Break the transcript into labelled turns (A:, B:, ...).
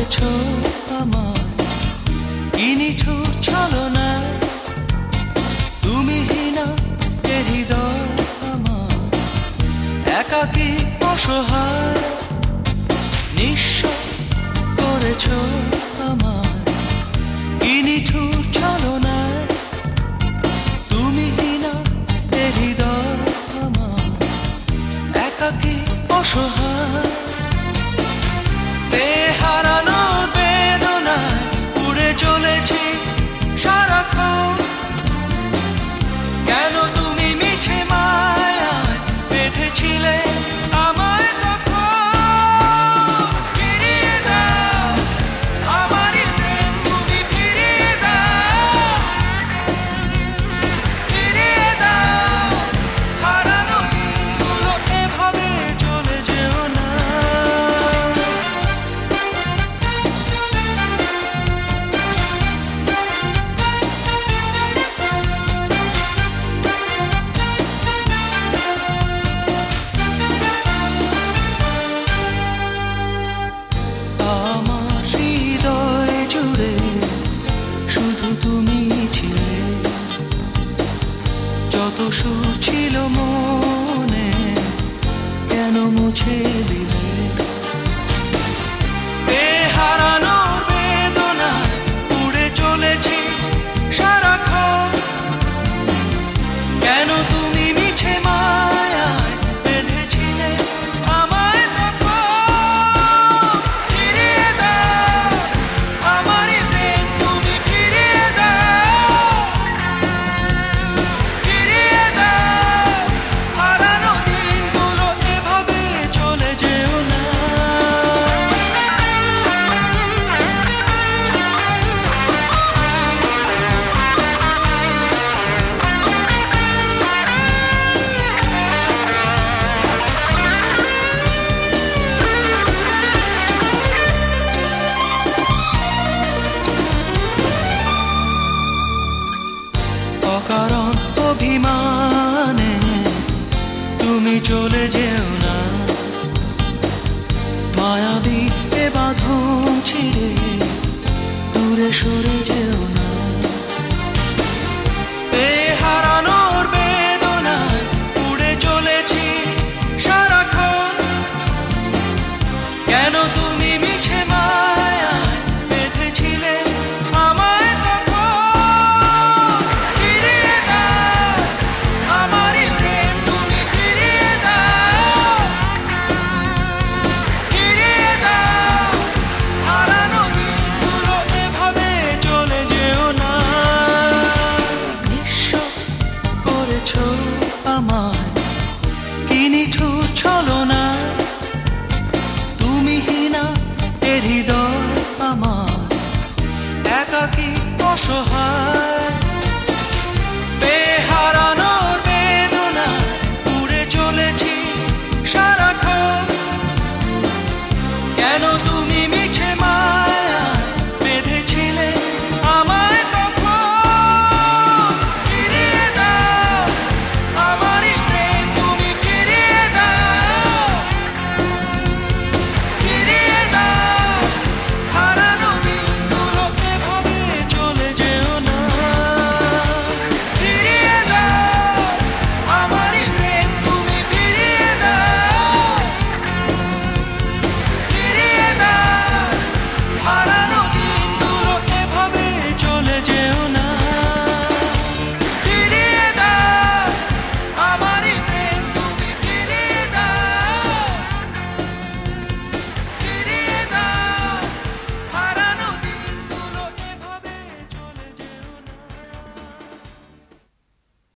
A: করেছো আমায় কি নিঠুর ছলনায় তুমি হীনা এ হৃদয় আমার একাকী অসহায় নিঃস্ব করেছো আমায় কি নিঠুর ছলনায় তুমি হীনা এ হৃদয় আমার একাকী অসহায় হারানোর বেদনায় উড়ে চলেছি সারাক্ষণ কেন তুমি মিছে মায়ায় বেঁধেছিলে আমায় তখন ফিরিয়ে দাও আমারই প্রেম তুমি ফিরিয়ে দাও হারানো দিনগুলো এভাবে চলে যেও না আমার হৃদয় জুড়ে শুধু তুমি ছিলে যত সুর ছিল মনে কেন মুছে দিলে হারানোর বেদনা উড়ে চলেছি সারাক্ষণ কেন তুমি মিছে মায়ায় বেঁধেছিলে আমায় তখন ফিরিয়ে দাও আমারই প্রেম তুমি ফিরিয়ে দাও হারানো দিনগুলো এভাবে চলে যেও না অকারণ অভিমানে তুমি চলে যেও না মায়াবী এ বাঁধন ছিঁড়ে দূরে সরে যেও না হারানোর বেদনায় উড়ে চলেছি সারাক্ষণ কেন তুমি মিছে মায়ায় বেঁধেছিলে আমায় তখন ফিরিয়ে দাও আমারই প্রেম তুমি ফিরিয়ে দাও হারানো দিনগুলো এভাবে চলে যেও না নিঃস্ব করেছো আমায় কি নিঠুর ছলনায় তুমি হীনা এ হৃদয় আমার একাকী অসহায় হারানোর বেদনায় উড়ে চলেছি সারাক্ষণ কেন তুমি